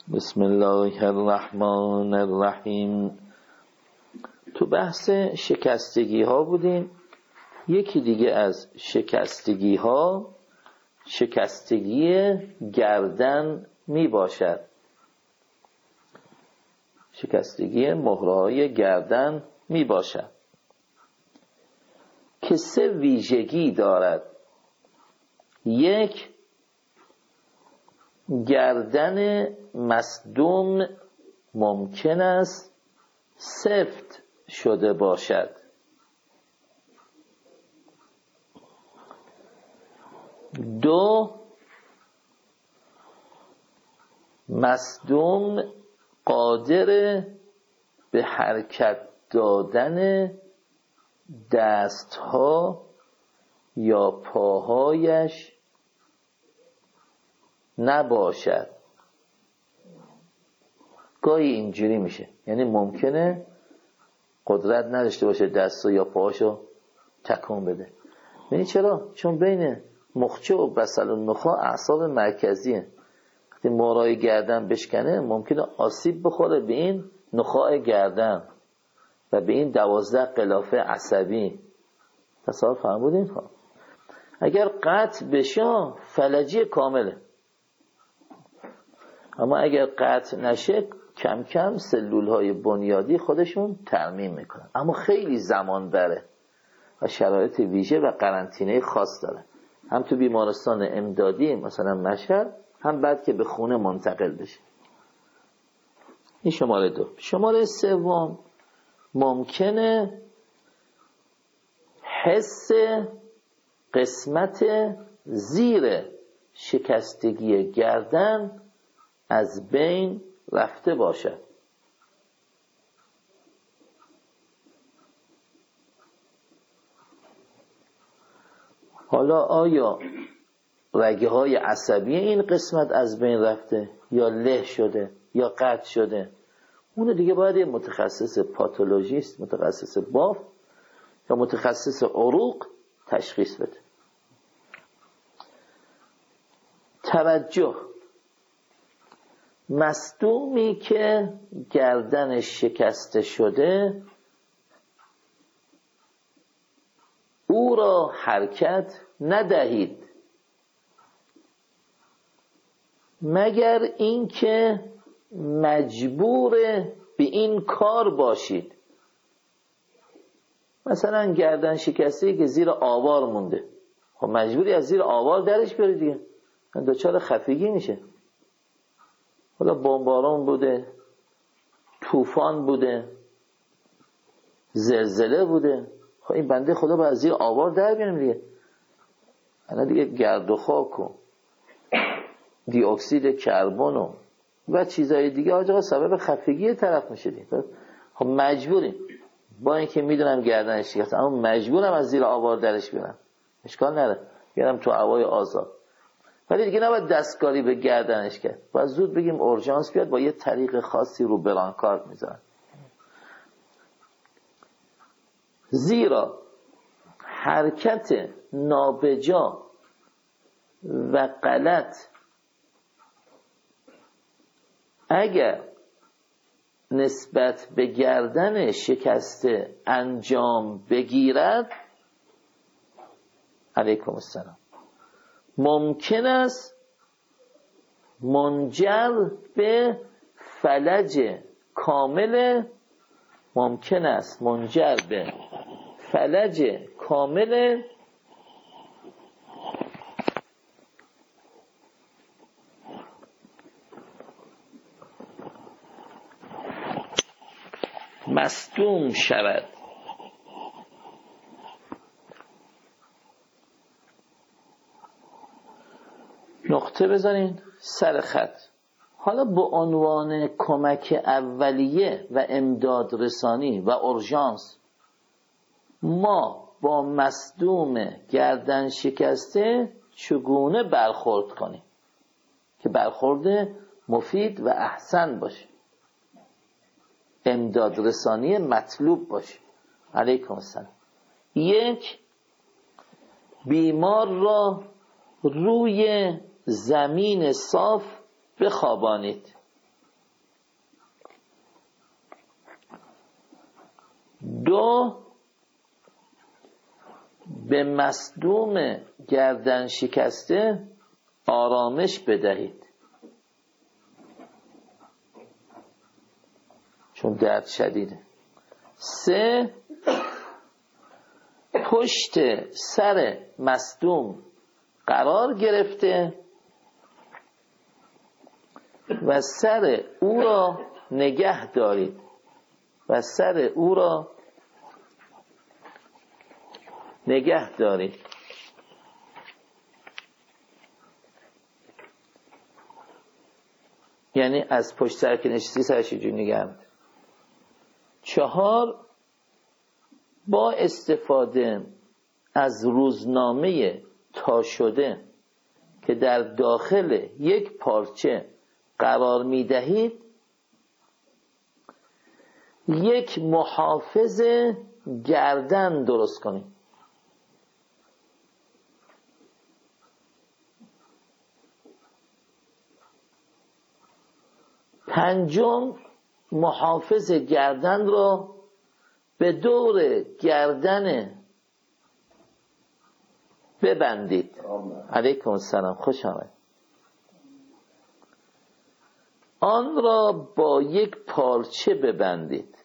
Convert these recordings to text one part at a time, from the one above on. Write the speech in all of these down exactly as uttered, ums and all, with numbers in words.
بسم الله الرحمن الرحیم. تو بحث شکستگی ها بودیم. یکی دیگه از شکستگی ها شکستگی گردن می باشد. شکستگی مهره های گردن می باشد که سه ویژگی دارد. یک، گردن مصدوم ممکن است سفت شده باشد. دو، مصدوم قادر به حرکت دادن دستها یا پاهایش نباشد. گاهی اینجوری میشه، یعنی ممکنه قدرت نداشته باشه دستو یا پاهاشو تکون بده. یعنی چرا؟ چون بین مخچه و بسل النخاع اعصاب مرکزیه. وقتی مهره‌های گردن بشکنه ممکنه آسیب بخوره به این نخاع گردن و به این دوازده غلاف عصبی. تصور فرمودین؟ خب اگر قطع بشه فلجی کامله، اما اگر قطع نشه کم کم سلول های بنیادی خودشون ترمیم میکنن، اما خیلی زمان بره و شرایط ویژه و قرنطینه خاص داره، هم تو بیمارستان امدادی مثلا مشهد، هم بعد که به خونه منتقل بشه. این شماره دو. شماره سوم، ممکنه حس قسمت زیر شکستگی گردن از بین رفته باشد. حالا آیا رگه های عصبی این قسمت از بین رفته یا له شده یا قطع شده؟ اون دیگه باید یه متخصص پاتولوژیست، متخصص بافت یا متخصص عروق تشخیص بده. توجه، مصدومی که گردنش شکسته شده او را حرکت ندهید مگر اینکه مجبور به این کار باشید. مثلا گردن شکسته که زیر آوار مونده، خب مجبوری از زیر آوار درش بیاری دیگه، دچار خفگی میشه. حالا بمباران بوده، طوفان بوده، زلزله بوده، خب این بنده خدا باید از زیر آوار در بیاریم دیگه. انا دیگه گرد و خاک و دی اکسید کربن و و چیزهای دیگه آجا سبب خفگی طرف میشه دیگه. خب مجبوریم، با اینکه میدونم گردنش شکسته اما مجبورم از زیر آوار درش بیارم، اشکال نداره، بیارم تو هوای آزاد. ولی دیگه نباید دستکاری به گردنش کرد، باید زود بگیم اورژانس بیاد، با یه طریق خاصی رو برانکارد میذارن. زیرا حرکت نابجا و غلط اگر نسبت به گردن شکسته انجام بگیرد، علیکم السلام، ممکن است منجر به فلج کامل ممکن است منجر به فلج کامل مصدوم شود. نقطه بزنین سر خط. حالا به عنوان کمک اولیه و امداد رسانی و اورژانس ما با مصدوم گردن شکسته چگونه برخورد کنیم که برخورد مفید و احسن باشه، امداد رسانی مطلوب باشه. علیکم السلام. یک، بیمار را روی زمین صاف بخوابانید. دو، به مصدوم گردن شکسته آرامش بدهید چون درد شدیده. سه، پشت سر مصدوم قرار گرفته و سر او را نگه دارید و سر او را نگه دارید. یعنی از پشت سر که نشستی سرش جو نگه دارید. چهار، با استفاده از روزنامه تا شده که در داخل یک پارچه قرار می دهید یک محافظ گردن درست کنید. پنجم، محافظ گردن را به دور گردن ببندید. علیکم السلام، خوش آمد. آن را با یک پارچه ببندید.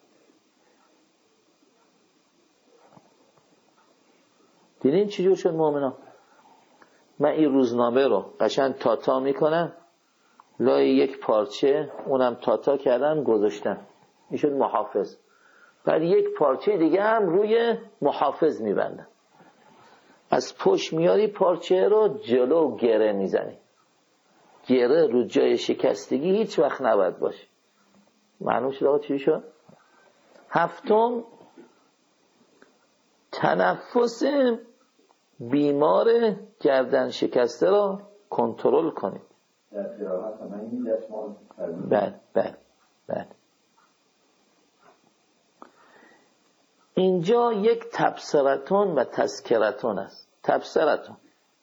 دیدین چجور شد مؤمنان؟ من این روزنامه رو قشنگ تاتا میکنم، لای یک پارچه اونم تاتا کردم گذاشتم، این شد محافظ. بعد یک پارچه دیگه هم روی محافظ میبندم. از پشت میاری پارچه رو جلو گره میزنی. گره رو جای شکستگی هیچ وقت نباید باشه. معلوم شد آقا چی شد؟ هفتم، تنفس بیمار گردن شکسته را کنترل کنید. بله بله بله. اینجا یک تبصرتون و تذکرتون است. تبصرتون،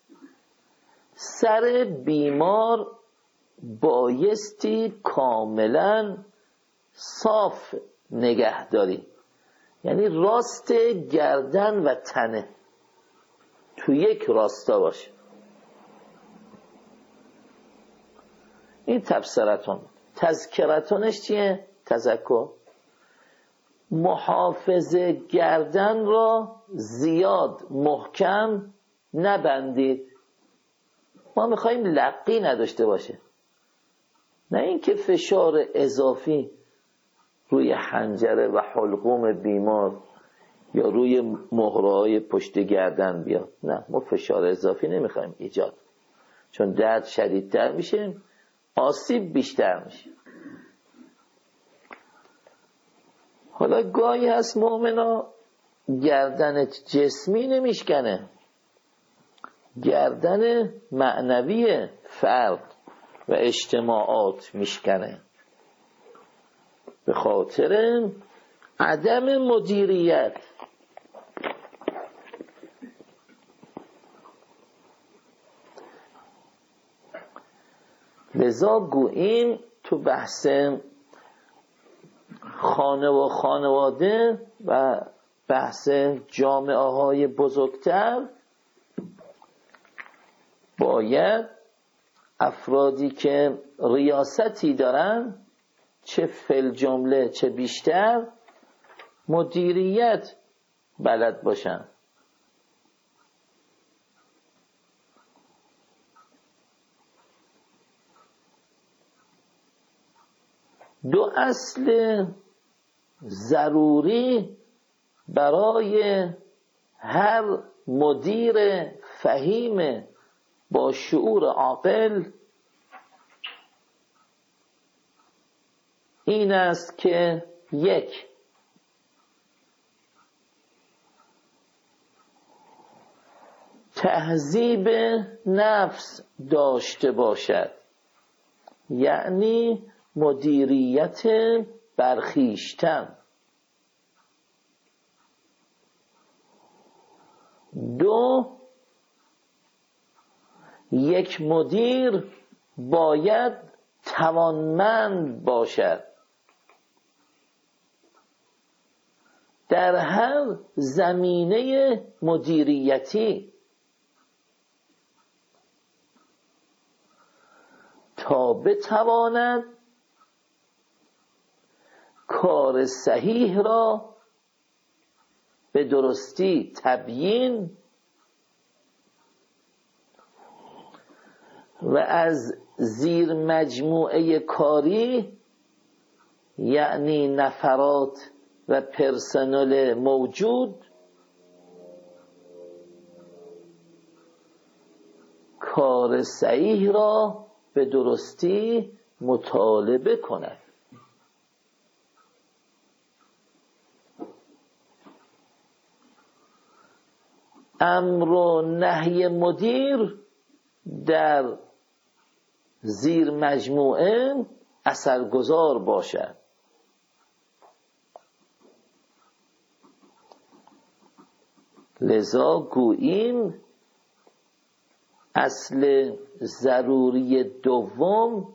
سر بیمار بایستی کاملا صاف نگه داری، یعنی راست گردن و تنه تو یک راستا باشه. این تبصرتون. تذکرتونش چیه؟ تذکر. محافظ گردن را زیاد محکم نبندید. ما میخواییم لقی نداشته باشه، نه اینکه فشار اضافی روی حنجره و حلقوم بیمار یا روی مهره‌های پشت گردن بیاد. نه، ما فشار اضافی نمیخوایم ایجاد، چون درد شدیدتر میشه، آسیب بیشتر میشه. حالا گاهی هست مؤمنا گردنت جسمی نمیشکنه، گردن معنوی فرد و اجتماعات میشکنه به خاطر عدم مدیریت. لذا گوییم تو بحث خانه و خانواده و بحث جامعه های بزرگتر باید افرادی که ریاستی دارن، چه فل جمله چه بیشتر، مدیریت بلد باشن. دو اصل ضروری برای هر مدیر فهیم با شعور عاقل این است که یک، تهذیب نفس داشته باشد، یعنی مدیریت برخیشتن. دو، یک مدیر باید توانمند باشد. در هر زمینه مدیریتی تا بتواند کار صحیح را به درستی تبیین و از زیر مجموعه کاری، یعنی نفرات و پرسنل موجود، کار صحیح را به درستی مطالبه کند. امر و نهی مدیر در زیر مجموعه اثرگذار باشد. لذا گوییم اصل ضروری دوم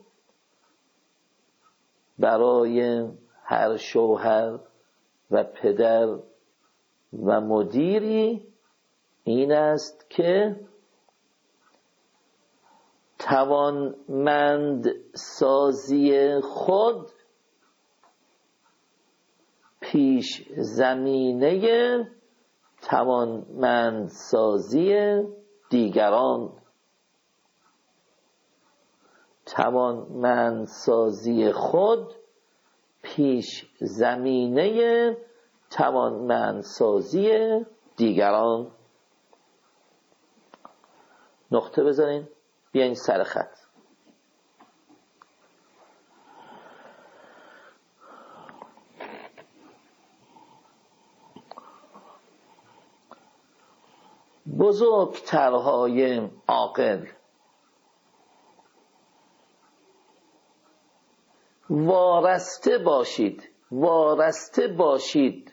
برای هر شوهر و پدر و مدیری این است که توانمند سازی خود پیش زمینه توانمند سازی دیگران، توانمند سازی خود پیش زمینه توانمند سازی دیگران. نقطه بزنین، بیاین سر خط. بزرگترهای عاقل وارسته باشید، وارسته باشید،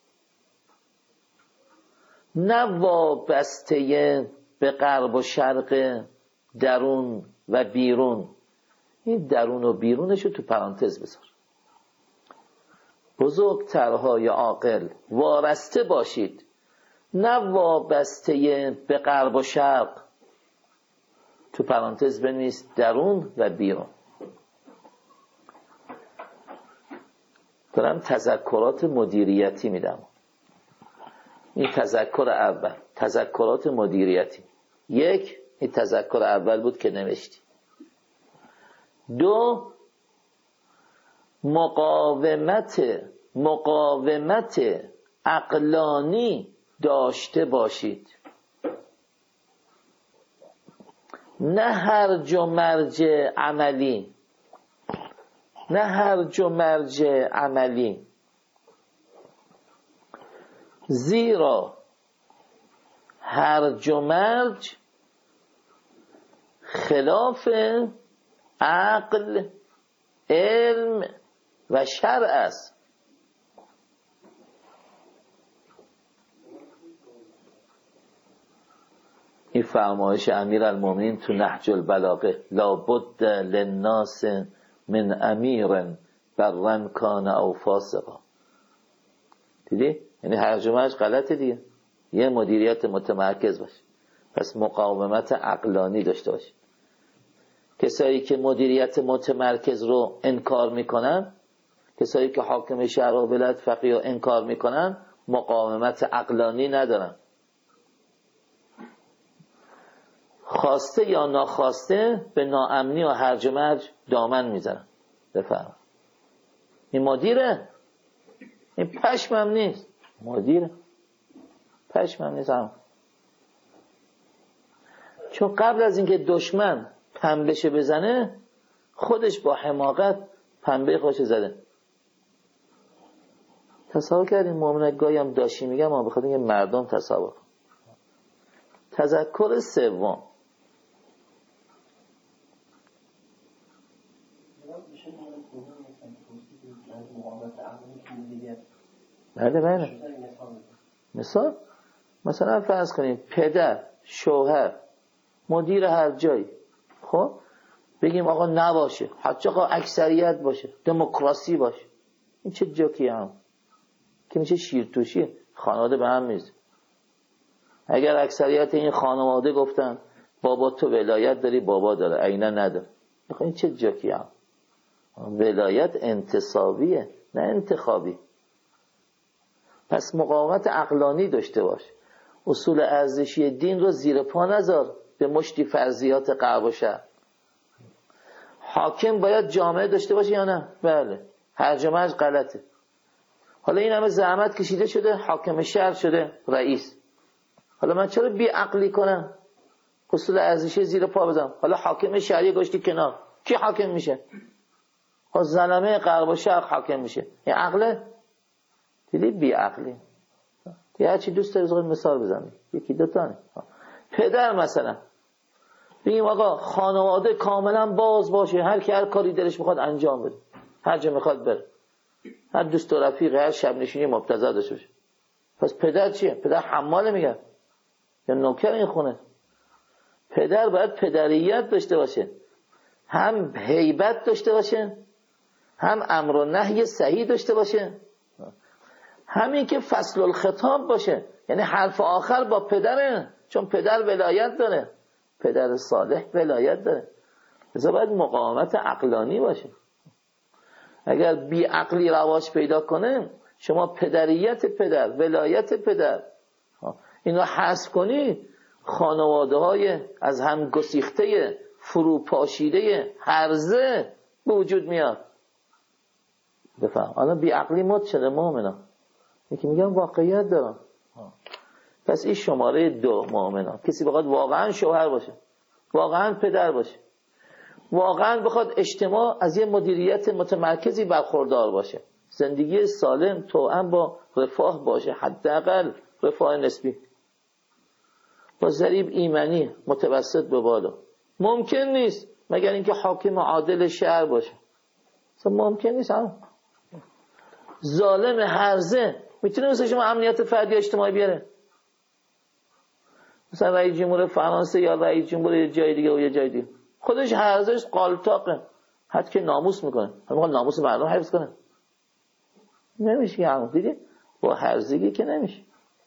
نه وابسته به غرب و شرق، درون و بیرون. این درون و بیرونشو تو پرانتز بذار. بزرگترهای عاقل وارسته باشید، نه وابسته به غرب و شرق، تو پرانتز بنویس درون و بیرون. دارم تذکرات مدیریتی میدم. این تذکر اول، تذکرات مدیریتی. یک، این تذکر اول بود که نوشتی. دو، مقاومت مقاومت عقلانی داشته باشید، نه هرج و مرج عملی، نه هرج و مرج عملی. زیرا هرج و مرج خلاف عقل، علم و شرع است. این فرمایش امیرالمومنین تو نهج البلاغه، لابد للناس من امیر برن کان او فاسقا. دیدی؟ یعنی هرج و مرج غلطه دیگه. یه مدیریت متمرکز باشه، پس مقاومت عقلانی داشته باشه. کسایی که مدیریت متمرکز رو انکار میکنن، کسایی که حاکم شهر و ولایت فقیه رو انکار میکنن، مقاومت عقلانی ندارن. خواسته یا ناخواسته به ناامنی و هرج و مرج دامن میزنن. بفهم این مدیره، این پشمم نیست، مدیره، پشمم نیست هم. چون قبل از اینکه دشمن پنبهشه بزنه، خودش با حماقت پنبه خوش زده. تصور کردیم مومنه گاهی هم داشتی میگم، ما بخاطر اینکه مردم تصور. تذکر سوم، بله بله مثال، مثلا فرض کنیم پدر، شوهر، مدیر هر جایی، خب بگیم آقا نباشه، حتی آقا اکثریت باشه، دموکراسی باشه. این چه جوکی هم؟ که میشه شیرتوشی، خانواده به هم میزه. اگر اکثریت این خانواده گفتن بابا تو ولایت داری، بابا داره، عینا نداره، میخوای این چه جاکی هم؟ ولایت انتصابیه نه انتخابی. پس مقاومت عقلانی داشته باش. اصول ارزشی دین رو زیر پا نذار به مشتی فرضیات غرب و شرق. حاکم باید جامعه داشته باشه یا نه؟ بله. هرج و مرج غلطه. حالا این همه زحمت کشیده شده، حاکم شهر شده رئیس. حالا من چرا بی عقلی کنم؟ اصول ارزشی زیر پا بزنم. حالا حاکم شهری گشتی کنار، کی حاکم میشه؟ خب زلمه غرب و شرق حاکم میشه. این عقله؟ دیدی بی عقلی. یه چی دوست داری بزنید مثال بزنید، یکی دو تا. پدر مثلا بگیم آقا خانواده کاملا باز باشه، هر کی هر کاری دلش میخواد انجام بده، هر جا میخواد بره، هر دوست و رفیق، هر شب نشینی مبتذل داشته باشه. پس پدر چیه؟ پدر حماله میگن یا نوکر این خونه؟ پدر باید پدریت داشته باشه، هم هیبت داشته باشه، هم امر و نهی صحیح داشته باشه، همین که فصل الخطاب باشه، یعنی حرف آخر با پدره، چون پدر ولایت داره، پدر صالح ولایت داره. لذا باید مقاومت عقلانی باشه. اگر بی عقلی رواج پیدا کنه، شما پدریت پدر، ولایت پدر اینو حذف کنی، خانواده های از هم گسیخته فروپاشیده هرزه به وجود میاد. بفهم الان بی عقلی مد شده مؤمنا، یکی میگم واقعیت دارم. پس این شماره دو مؤمنا، کسی بخواد واقعا شوهر باشه، واقعا پدر باشه، واقعا بخواد اجتماع از یه مدیریت متمرکزی برخوردار باشه، زندگی سالم توأم با رفاه باشه، حداقل رفاه نسبی، با ضریب ایمنی متوسط به بالا. ممکن نیست مگر اینکه حاکم عادل شهر باشه. اصلا ممکن نیست. هم ظالم هرزه میتونه مثل شما امنیت فردی اجتماعی بیاره؟ مثلا رئیس جمهور فرانسه یا رئیس جمهور یه جای دیگه و یه جای دیگه خودش هرزش قالتاقه، حتی که ناموس میکنه، هم ناموس مردم حفظ کنه، نمیشه. همون دیدی با هرزگی که نمیشه.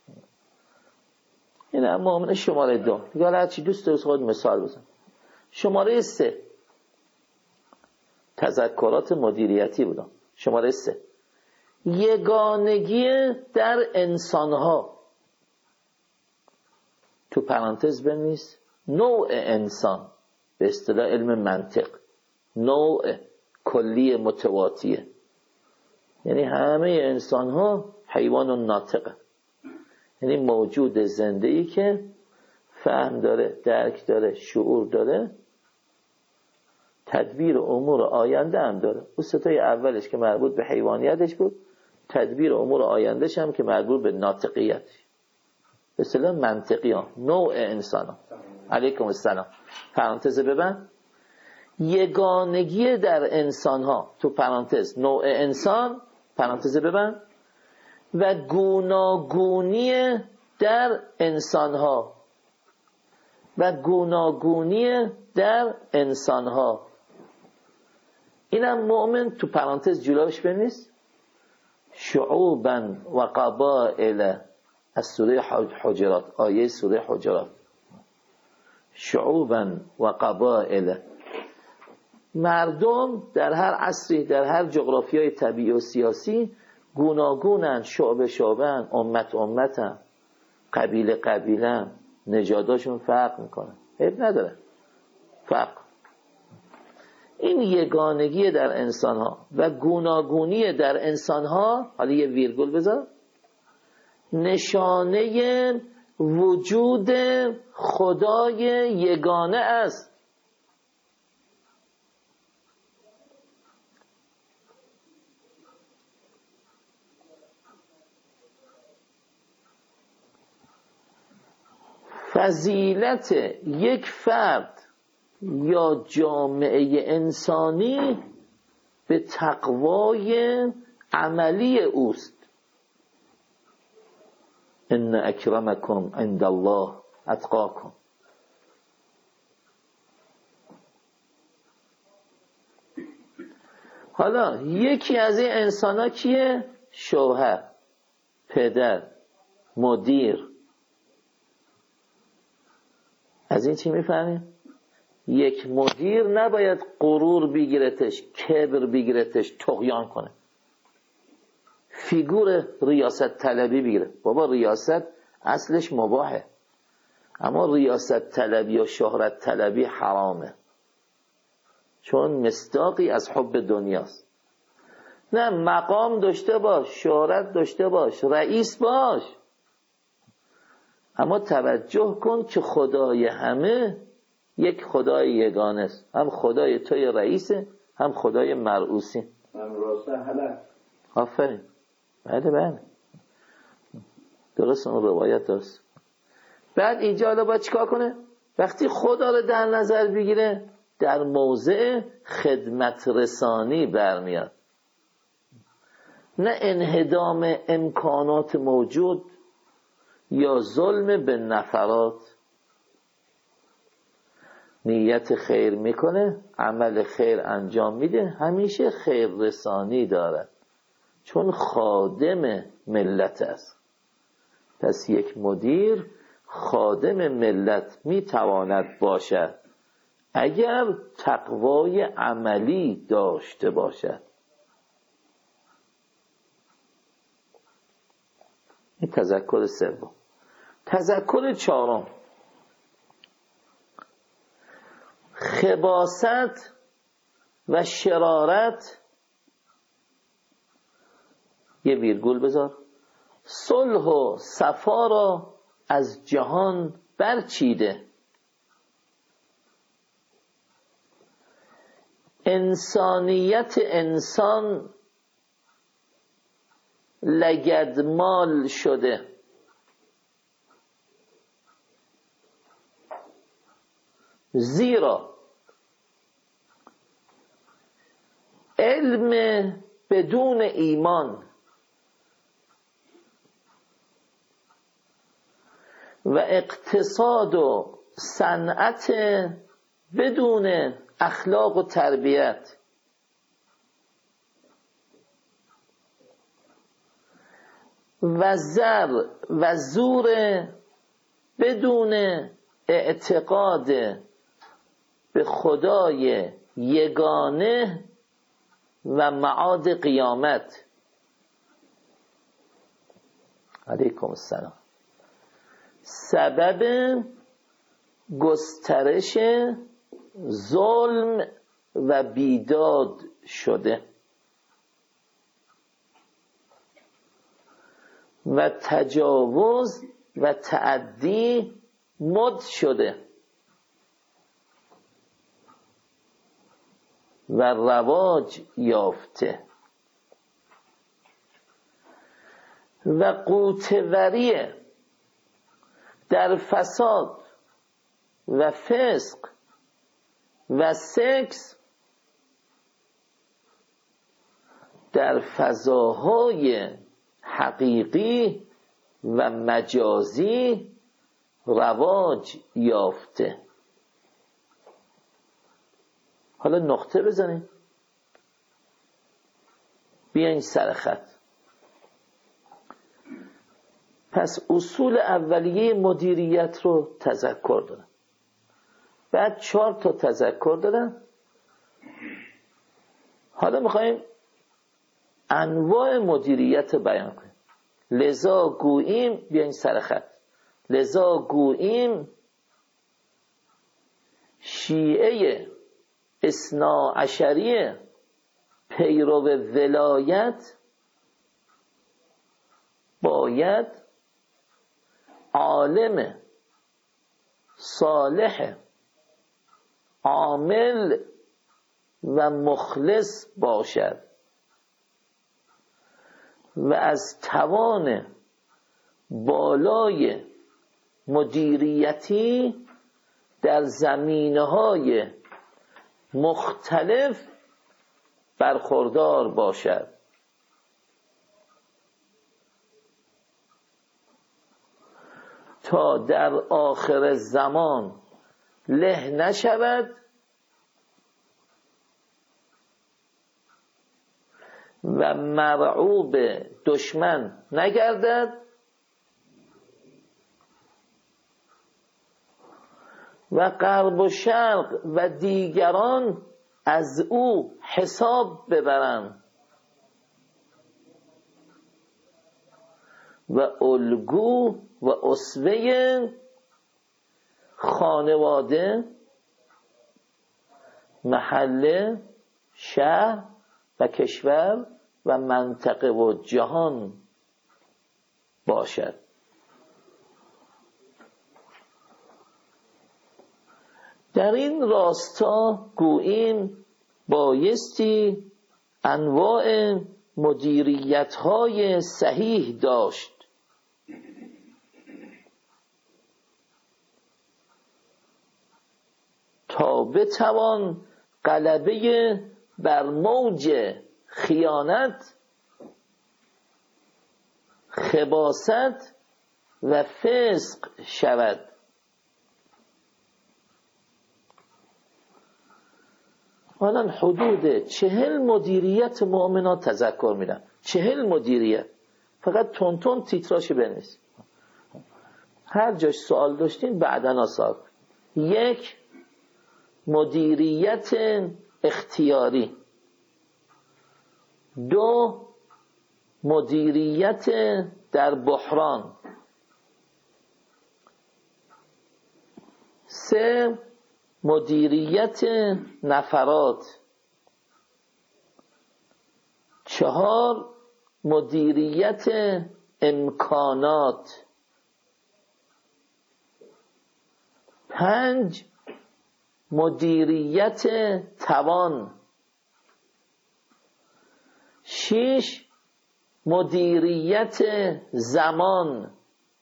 این هم مؤمن شماره دو. دیگه حالا هرچی دوست داری خود مثال بزن. شماره سه تذکرات مدیریتی بودم. شماره سه یگانگی در انسانها، تو پرانتز بنویس نوع انسان، به اصطلاح علم منطق نوع کلی متواتیه، یعنی همه انسان ها حیوان و ناطقه، یعنی موجود زنده‌ای که فهم داره، درک داره، شعور داره، تدبیر امور آینده هم داره. اون ستای اولش که مربوط به حیوانیتش بود، تدبیر امور آیندهش هم که مربوط به ناطقیتش. به اصطلاح منطقی ها نوع انسان ها. علیکم السلام. پرانتز ببند. یگانگی در انسان ها، تو پرانتز نوع انسان، پرانتز ببند، و گوناگونی در انسان ها، و گوناگونی در انسان ها. اینم مؤمن تو پرانتز جلوش بنویس شعوبا و قبائل، از سوره حجرات، آیه سوره حجرات. شعوبا و قبائل، مردم در هر عصری، در هر جغرافیای طبیعی و سیاسی گوناگونن، شعب شعبن، امت امتن، قبیله قبیلن، نژاداشون فرق میکنه، عیب نداره فرق. این یگانگی در انسان ها و گوناگونی در انسان ها، حالا یه ویرگول بذار، نشانه وجود خدای یگانه است. فضیلت یک فرد یا جامعه انسانی به تقوای عملی اوست. ان اکرمکم عند الله اتقاکم. حالا یکی از این انسان ها کیه؟ شوهر. پدر، مدیر. از این چی میفهمیم؟ یک مدیر نباید غرور بگیرتش، کبر بگیرتش، طغیان کنه، فیگور ریاست طلبی بگیره. بابا ریاست اصلش مباحه، اما ریاست طلبی و شهرت طلبی حرامه، چون مصداقی از حب دنیاست. نه، مقام داشته باش، شهرت داشته باش، رئیس باش، اما توجه کن که خدای همه یک خدای یگانه است، هم خدای توی رئیسه، هم خدای مرئوسی. هم راسته حلق. آفرین. بله بله درست، اون روایت درست. بعد اینجا حالا باید چیکار کنه؟ وقتی خدا رو در نظر بگیره در موضع خدمت رسانی برمیاد، نه انهدام امکانات موجود یا ظلم به نفرات. نیت خیر میکنه، عمل خیر انجام میده، همیشه خیر رسانی دارد، چون خادم ملت است. پس یک مدیر خادم ملت میتواند باشد اگر تقوای عملی داشته باشد. این تذکر سوم. تذکر چهارم، خباثت و شرارت، یه ویرگول بذار، صلح و صفا را از جهان برچیده. انسانیت انسان لگدمال شده. زیرا علم بدون ایمان و اقتصاد و صنعت بدون اخلاق و تربیت و زر و زور بدون اعتقاد به خدای یگانه و معاد قیامت. علیکم السلام. سبب گسترش ظلم و بیداد شده و تجاوز و تعدی مد شده و رواج یافته و قوتوری در فساد و فسق و سکس در فضاهای حقیقی و مجازی رواج یافته. حالا نقطه بزنیم، بیاین سر خط. پس اصول اولیه مدیریت رو تذکر دادم، بعد چهار تا تذکر دادم. حالا میخوایم انواع مدیریت بیان کنیم. لذا گوییم، بیاین سر خط، لذا گوییم شیعه اثنا عشری پیرو ولایت باید عالم صالح عامل و مخلص باشد و از توان بالای مدیریتی در زمینه‌های مختلف برخوردار باشد. تا در آخر زمان له نشود و مرعوب دشمن نگردد و غرب و شرق و دیگران از او حساب ببرند و الگو و اسوه خانواده، محله، شهر و کشور و منطقه و جهان باشد. در این راستا گوییم بایستی انواع مدیریت‌های صحیح داشت تا بتوان غلبه بر موج خیانت، خباثت و فسق شود. حالا حدود چهل مدیریت مؤمنات تذکر میدم. چهل مدیریت، فقط تون تون تیتراش بنویسید، هر جاش سوال داشتین بعداً سوال. یک، مدیریت اختیاری. دو، مدیریت در بحران. سه، مدیریت نفرات. چهار، مدیریت امکانات. پنج، مدیریت توان. شش، مدیریت زمان.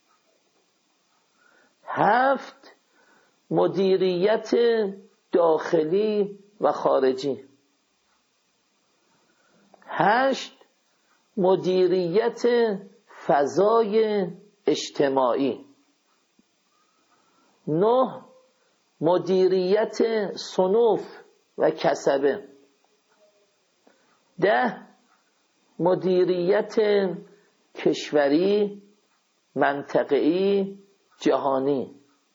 هفت، مدیریت داخلی و خارجی. هشت، مدیریت فضای اجتماعی. نه، مدیریت صنوف و کسبه. ده، مدیریت کشوری، منطقه‌ای، جهانی.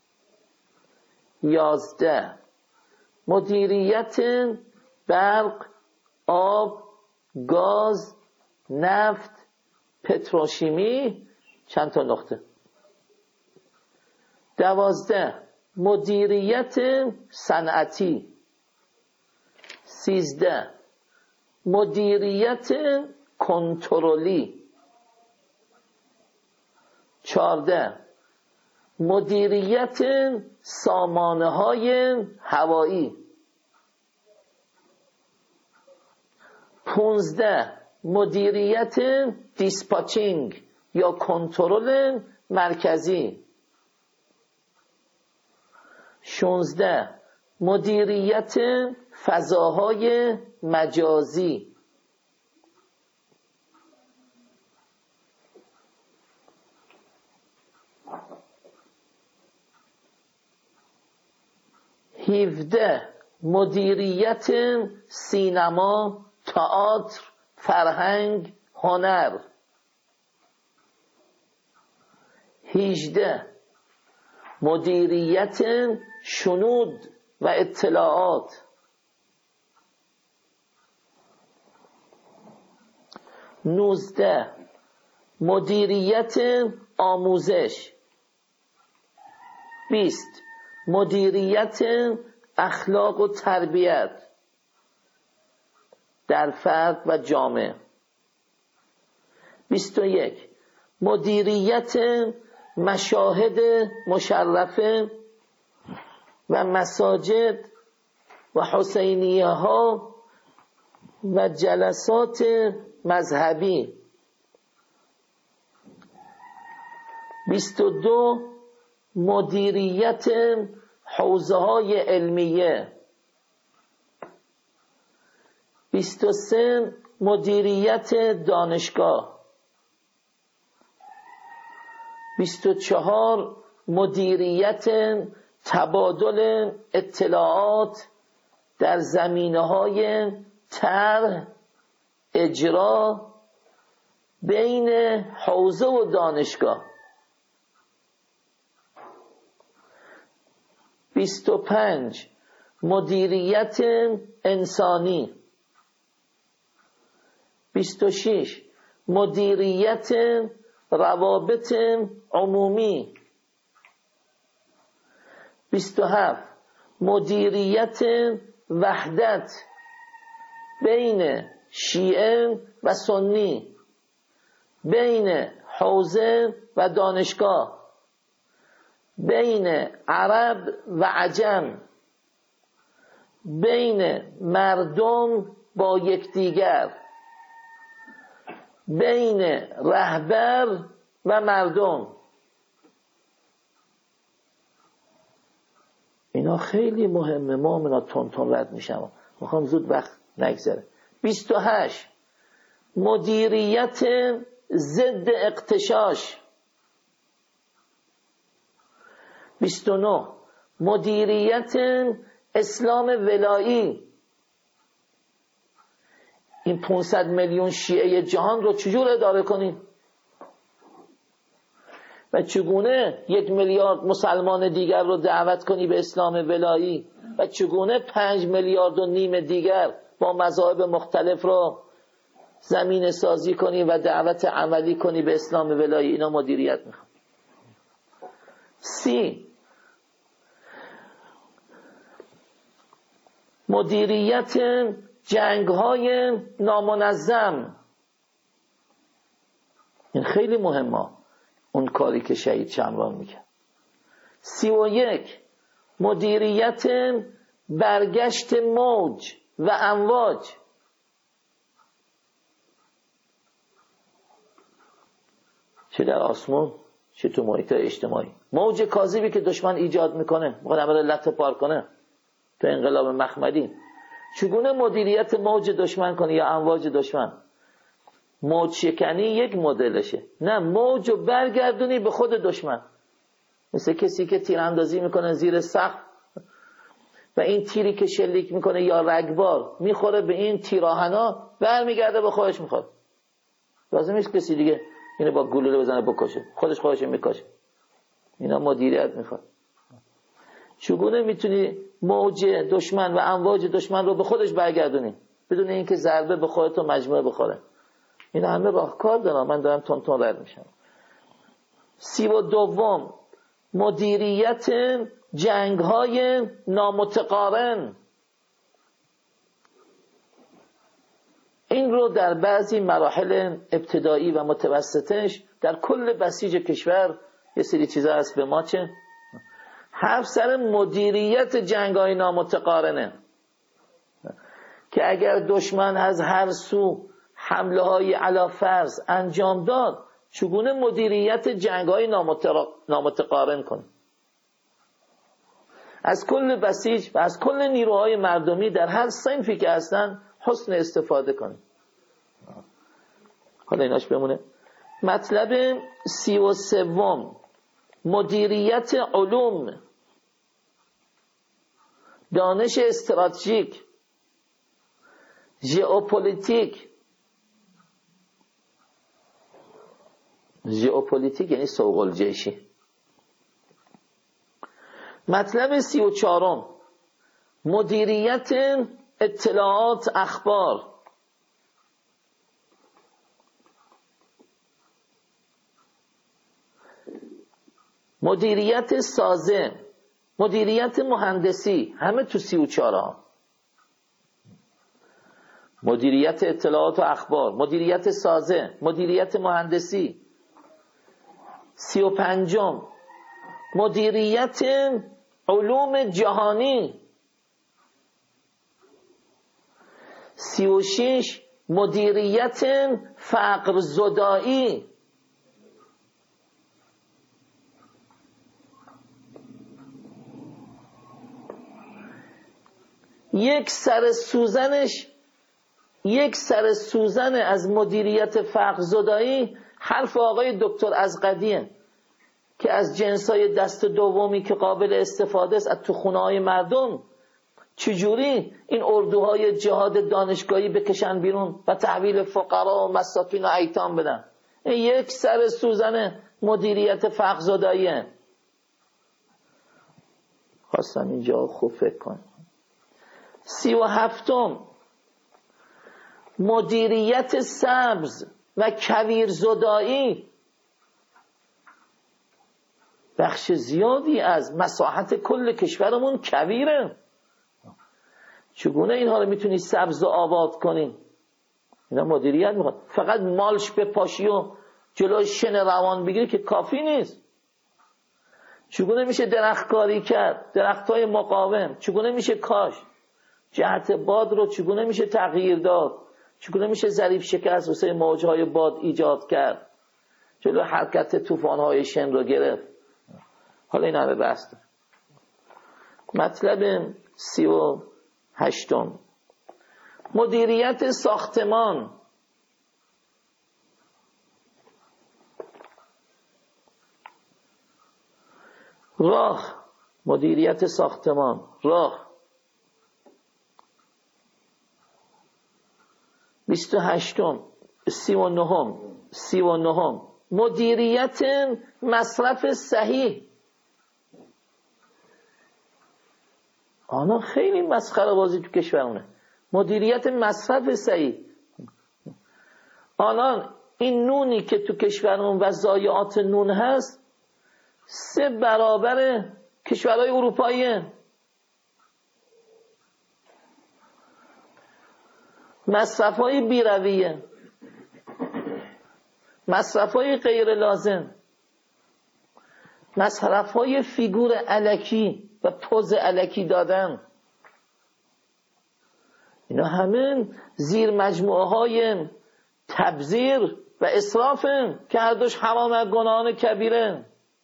یازده، مدیریت برق، آب، گاز، نفت، پتروشیمی. چند تا نقطه. دوازده، مدیریت صنعتی. سیزده، مدیریت کنترلی. چارده، مدیریت سامانه‌های هوایی. پونزده، مدیریت دیسپاچینگ یا کنترل مرکزی. شانزده، مدیریت فضاهای مجازی. هفده، مدیریت سینما، تئاتر، فرهنگ، هنر. هجده، مدیریت شنود و اطلاعات. نوزده، مدیریت آموزش. بیست، مدیریت اخلاق و تربیت در فرد و جامعه. بیست و یک، مدیریت مشاهد مشرفه و مساجد و حسینیه ها و جلسات مذهبی. بیست و دو، مدیریت حوزه های علمیه. بیست و سه، مدیریت دانشگاه. بیست و چهار، مدیریت تبادل اطلاعات در زمینه‌های طرح، اجرا بین حوزه و دانشگاه. بیست و پنج مدیریت انسانی. بیست و شش مدیریت روابط عمومی. بیست و هفت مدیریت وحدت بین شیعه و سنی، بین حوزه و دانشگاه، بین عرب و عجم، بین مردم با یکدیگر، بین رهبر و مردم. اینا خیلی مهمه. ما منا تون تون رد میشم، میخوام زود وقت نگذره. بیست و هشت مدیریت ضد اغتشاش. بیست و نه مدیریت اسلام ولایی. این پانصد میلیون شیعه جهان رو چجور اداره کنیم و چگونه یک میلیارد مسلمان دیگر رو دعوت کنی به اسلام ولایی و چگونه پنج میلیارد و نیم دیگر با مذاهب مختلف رو زمین سازی کنی و دعوت عملی کنی به اسلام ولایی. اینا مدیریت میخواد. سی مدیریت جنگ های نامنظم. این خیلی مهمه، اون کاری که شهید شمران میکرد. سی و یک مدیریت برگشت موج و امواج. چه در آسمون چه تو محیط اجتماعی. موج کاذبی که دشمن ایجاد میکنه، میخواد همه رو لطه پار کنه. تو انقلاب مخمدی چگونه مدیریت موج دشمن کنی یا امواج دشمن؟ موج شکنی یک مدلشه، نه موج رو برگردونی به خود دشمن. مثل کسی که تیراندازی میکنه زیر سقف و این تیری که شلیک میکنه یا رگبار میخوره به این تیراهنا، برمیگرده به خودش میخواد. لازم نیست کسی دیگه اینو با گلوله بزنه بکشه، خودش خودش میکشه. اینا مدیریت میخواد. چگونه میتونی موج دشمن و امواج دشمن رو به خودش برگردونی بدون اینکه ضربه به خودت و مجموعه بخوره؟ اینا همه راهکار دارن. من دارم تون تون رد میشم. سی و دوم مدیریت جنگ های نامتقارن. این رو در بعضی مراحل ابتدایی و متوسطش در کل بسیج کشور یه سری چیزا هست به ما چه حرف سر مدیریت جنگ های نامتقارنه که اگر دشمن از هر سو حمله های علی فرض انجام داد چگونه مدیریت جنگ های نامتقارن کنه. از کل بسیج و از کل نیروهای مردمی در هر صنفی که هستن حسن استفاده کنه. حالا ایناش بمونه. مطلب سی و سوم مدیریت علوم، دانش استراتژیک، ژئوپلیتیک. ژئوپلیتیک یعنی سوق الجیشی. مطلب سی و چهارم مدیریت اطلاعات اخبار. مدیریت سازه، مدیریت مهندسی، همه تو سی و چهار ها. مدیریت اطلاعات و اخبار، مدیریت سازه، مدیریت مهندسی. سی و پنجم مدیریت علوم جهانی. سی و شش مدیریت فقر زدایی. یک سر سوزنش یک سر سوزن از مدیریت فقر زدایی حرف آقای دکتر ازغدیه که از جنسای دست دومی که قابل استفاده است از تو خونه‌های مردم چجوری این اردوهای جهاد دانشگاهی بکشن بیرون و تحویل فقرا و مساکین و ایتام بدن؟ این یک سر سوزن مدیریت فقرزداییه. خواستم اینجا خوب فکر کنم. سی و هفتم، مدیریت سبز و کویرزدایی بخش زیادی از مساحت کل کشورمون کویره. چگونه اینها رو میتونی سبز و آباد کنی؟ اینا مدیریت میخواد. فقط مالش به پاشی و جلوی شن روان بگیری که کافی نیست. چگونه میشه درخت کاری کرد؟ درخت های مقاوم چگونه میشه کاشت؟ جهت باد رو چگونه میشه تغییر داد؟ چگونه میشه ظریف شکست واسه موجهای باد ایجاد کرد؟ جلو حرکت طوفان‌های شن رو گرفت. حالا این همه بحث داره. مطلب سی و هشتم، مدیریت ساختمان. راه، مدیریت ساختمان، راه. بیست و هشتم، سی و نهم، سی و نهم، مدیریت مصرف صحیح. آنها خیلی مسخره بازی تو کشورونه. مدیریت مصرف صحیح. آنها این نونی که تو کشورمون و ضایعات نون هست سه برابر کشورهای اروپاییه. مصرف‌های بی‌رویه، مصرف‌های غیر لازم، مصرف‌های فیگور الکی و پوز الکی دادن، اینا همه زیر مجموعه های تبذیر و اسرافه که هر دوش حرام و گناهان کبیره.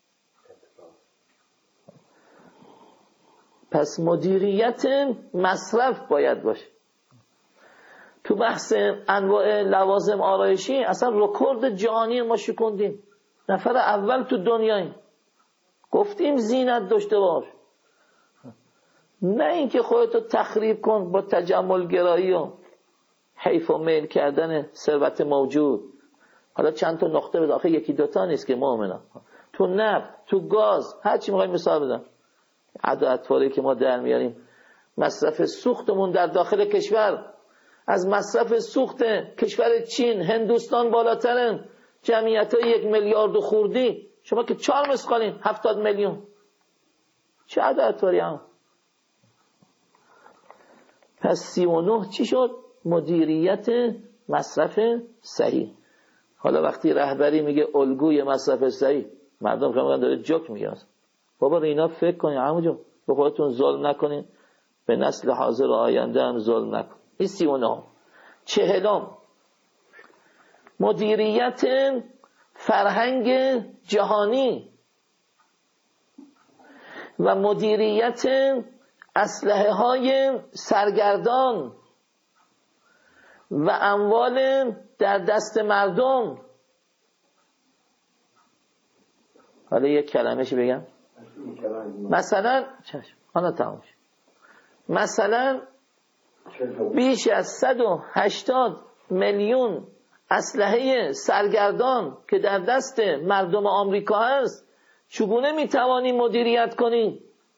پس مدیریت مصرف باید باشه. تو بحث انواع لوازم آرایشی اصلا رکورد جهانی ما شکوندیم. نفر اول تو دنیاییم. گفتیم زینت داشته باش، نه اینکه خودتو تخریب کن با تجمل گرایی و حیف و میل کردن ثروت موجود. حالا چند تا نقطه بده، آخه یکی دوتا نیست که مؤمنم. تو نفت، تو گاز، هر چی میخوایم مثال بدم. عدد اطواری که ما در میاریم، مصرف سوختمون در داخل کشور از مصرف سوخت کشور چین، هندوستان بالاترن. جمعیت های یک میلیارد و خوردی، شما که چهار مسخالین، هفتاد میلیون. چه عدد اطواری هم؟ پس سی و نه چی شد؟ مدیریت مصرف صحیح. حالا وقتی رهبری میگه الگوی مصرف صحیح، مردم که میگن داره جوک میگه. بابا اینا فکر کنید عموجون، به خودتون ظلم نکنید، به نسل حاضر و آینده هم ظلم نکنید. این سی و نه. چهلم، مدیریت فرهنگ جهانی و مدیریت اسلحه های سرگردان و اموال در دست مردم. حالا یک کلمه‌شی بگم. مثلا چشم حالا تمام شد. مثلا بیش از صد و هشتاد میلیون اسلحه سرگردان که در دست مردم آمریکا هست، چگونه میتوانی مدیریت کنی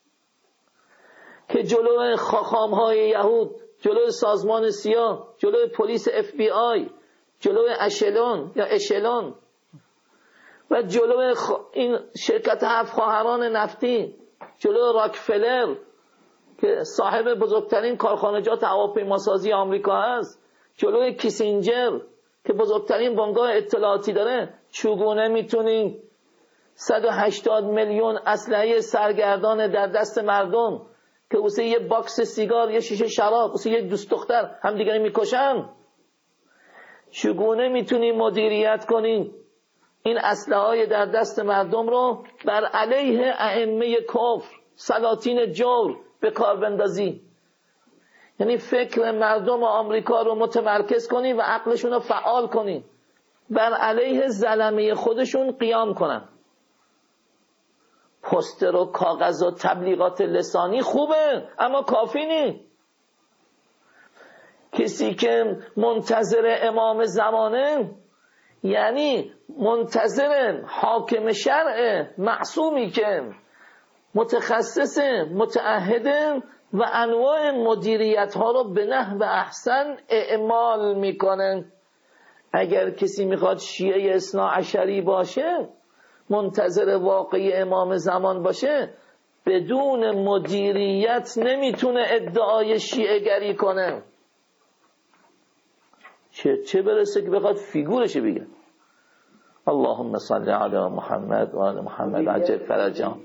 که جلوی خاخام‌های یهود، جلوی سازمان سیاه، جلوی پلیس اف بی آی، جلوی اشلون یا اشلون و جلوی خ... این شرکت هفت خواهران نفتی، جلوی راکفلر که صاحب بزرگترین کارخانجات هواپیماسازی آمریکا هست، جلوی کیسینجر که بزرگترین بنگاه اطلاعاتی داره، چگونه میتونی صد و هشتاد میلیون اسلحه سرگردان در دست مردم که واسه یه باکس سیگار، یه شیشه شراب، واسه یه دوست دختر هم دیگری میکشن، چگونه میتونی مدیریت کنی این اسلحه‌های در دست مردم رو بر علیه ائمه کفر، سلاطین جور به کار بندازی؟ یعنی فکر مردم آمریکا رو متمرکز کنی و عقلشون رو فعال کنی، بر علیه ظلمه خودشون قیام کنن. پوستر و کاغذ و تبلیغات لسانی خوبه اما کافی نیست. کسی که منتظر امام زمانه یعنی منتظر حاکم شرع معصومی که متخصص متعهد و انواع مدیریت ها رو به نحو احسن اعمال میکنن. اگر کسی میخواد شیعه اثنا عشری باشه، منتظر واقعی امام زمان باشه، بدون مدیریت نمیتونه ادعای شیعه گری کنه، چه چه برسه که بخواد فیگورش بگه. اللهم صل علی محمد و آل محمد عجل فرجهم.